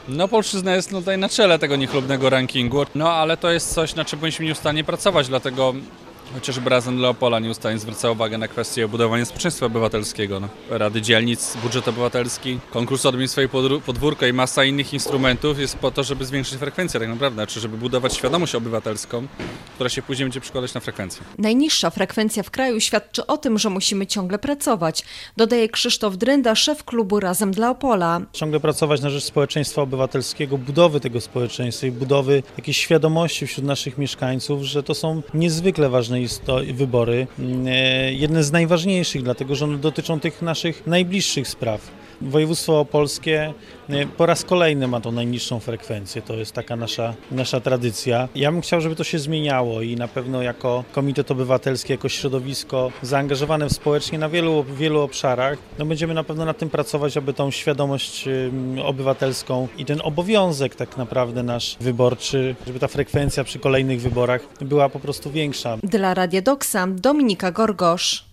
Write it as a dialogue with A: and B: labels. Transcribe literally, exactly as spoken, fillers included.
A: No Polszczyzna jest tutaj na czele tego niechlubnego rankingu, no ale to jest coś, na czym powinniśmy nieustannie pracować, dlatego chociażby Razem dla Opola nieustannie zwraca uwagę na kwestię budowania społeczeństwa obywatelskiego. No. Rady dzielnic, budżet obywatelski, konkurs Odmień swoje podwórko i masa innych instrumentów jest po to, żeby zwiększyć frekwencję tak naprawdę, czy żeby budować świadomość obywatelską, która się później będzie przekładać na frekwencję.
B: Najniższa frekwencja w kraju świadczy o tym, że musimy ciągle pracować, dodaje Krzysztof Drynda, szef klubu Razem dla Opola.
C: Ciągle pracować na rzecz społeczeństwa obywatelskiego, budowy tego społeczeństwa i budowy jakiejś świadomości wśród naszych mieszkańców, że to są niezwykle ważne wybory, jedne z najważniejszych, dlatego że one dotyczą tych naszych najbliższych spraw. Województwo opolskie po raz kolejny ma tą najniższą frekwencję, to jest taka nasza, nasza tradycja. Ja bym chciał, żeby to się zmieniało i na pewno jako Komitet Obywatelski, jako środowisko zaangażowane społecznie na wielu, wielu obszarach, no będziemy na pewno nad tym pracować, aby tą świadomość obywatelską i ten obowiązek tak naprawdę nasz wyborczy, żeby ta frekwencja przy kolejnych wyborach była po prostu większa.
B: Dla Radia Doksa Dominika Gorgosz.